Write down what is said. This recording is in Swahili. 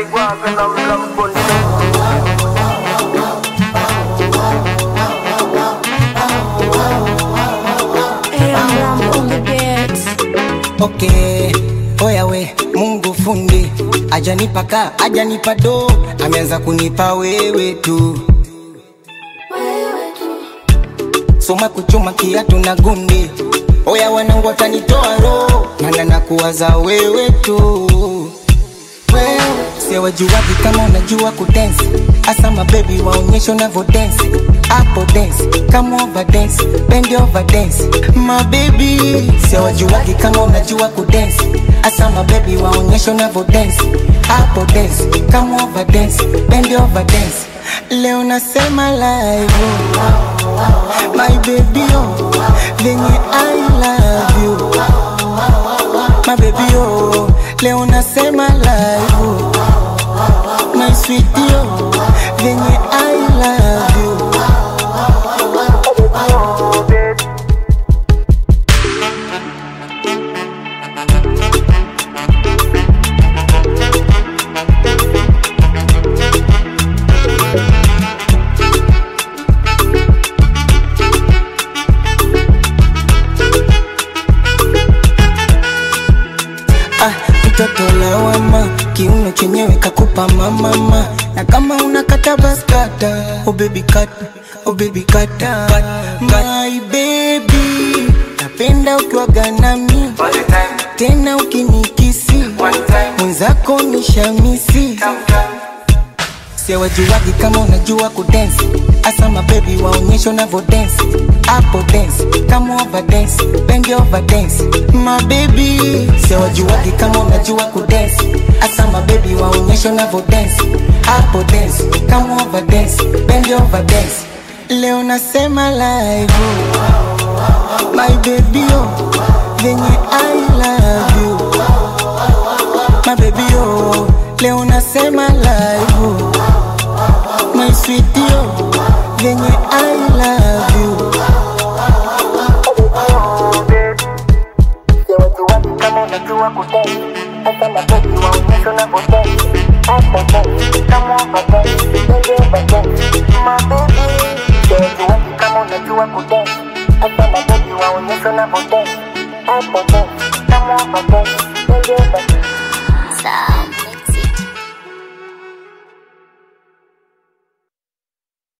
Okay, oya we, Mungu fundi, ajanipa ka, ajanipa do, ameanza kunipa wewe tu. Soma kuchuma kiatu na gundi, oya wanangu watanitoa roho, maana nakuwaza wewe tu. Wewe, siwajuwaji kama unajua kudance, asa mababy waonyesho unavyo dance. Apple dance, come over dance, bend over dance. My baby, siwajuwaji kama unajua kudance, asa mababy waonyesho unavyo dance. Apple dance, come over dance, bend over dance. Leo nasema live, my baby oh, venye I love you. My baby oh, leo nasema live, my sweetie oh, venye I love you. Mtoto lawama, kiuno chenyewe kakupa mama. Na kama unakata baskata, oh baby kata, oh baby kata. My baby, napenda ukiwaga nami, tena ukinikisi, mwenzako ni shamisi. Siwajuwaji kama unajua kudance, asa mababy waonyesho unavyo dance. Apple dance, come over dance, bend over dance. My baby, siwajuwaji kama unajua kudance, asa mababy waonyesho unavyo dance. Apple dance, come over dance, bend over dance. Leo nasema live, my baby oh, venye I love you. My baby oh, leo nasema live, my sweetie oh, venye I love you. Siwajuwaji kama unajua kudance, asa mababy waonyesho unavyo dance. Apple dance, come over dance, bend over dance. My baby, siwajuwaji kama unajua kudance.